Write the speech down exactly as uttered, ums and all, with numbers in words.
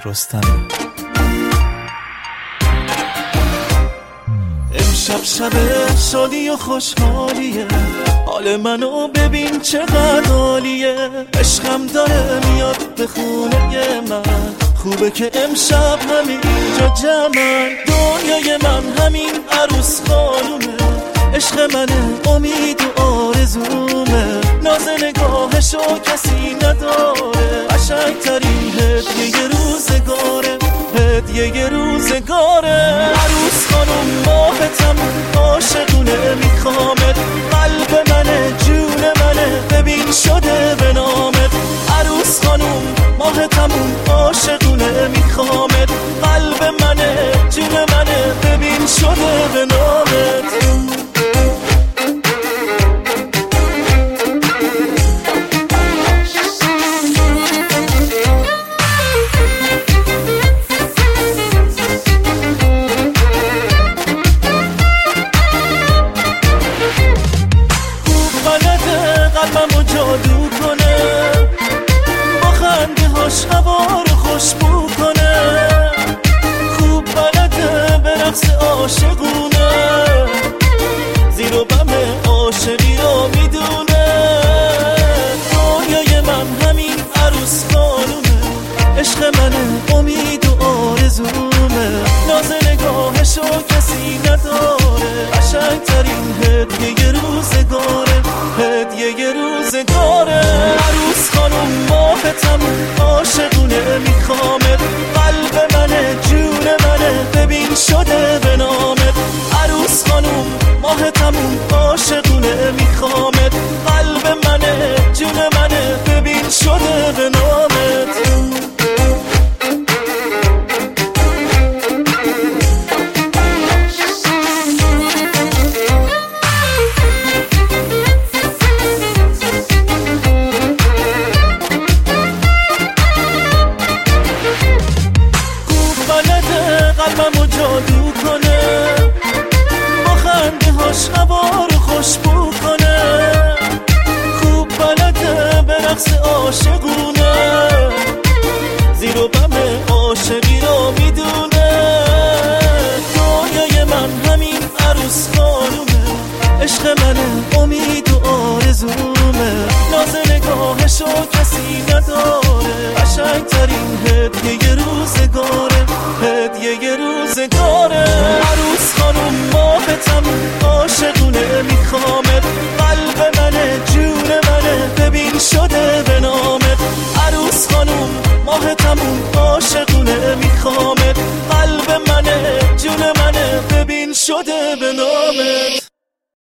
رستم. امشب شب شادی و خوشحالیه، حال منو ببین چقدر عالیه. عشقم داره میاد به خونه من، خوبه که امشب همینجا جمعن. دنیای من همین عروس خانومه، عشق منه امید و آرزومه. ناز نگاهشو کسی نداره، قشنگترین هدیه روزگاره، هدیه روزگاره. عروس خانوم ماهتم عاشقونه میخوامت، قلب منه جون منه ببین شده به نامت. عروس خانوم ماهتمون عاشقونه میخوامت، قلب منه جون منه ببین شده به نامت. قلبمو جادو کنه، با خنده هاش هوا رو خوشبو کنه. خوب بلده به رقص عاشقونه، زیر و بم عاشقی رو میدونه. دنیای من همین عروس خانومه، عشق منه امید و آرزومه. ناز نگاهشو کسی نداره، قشنگترین هدیه روزگاره، هدیه روزگاره. عروس خانوم ماهتم عاشقونه میخوامت، قلب منه جون منه ببین شده به نامت. عروس خانوم ماهتمون عاشقونه میخوامت، قلب منه جون منه ببین شده به نامت. قلبمو جادو کنه، با خنده هاش هوا رو خوشبو کنه. خوب بلده به رقص عاشقونه، زیر و بم عاشقی رو میدونه. دنیای من همین عروس خانومه، عشق منه امید و آرزومه. ناز نگاهشو کسی نداره، قشنگترین هدیه روزگاره، هدیه روزگاره. عروس خانوم ماهتم عاشقونه میخوامت، قلب منه جون منه ببین شده به نامت. عروس خانوم ماهتمون عاشقونه میخوامت، قلب منه جون منه ببین شده به نامت.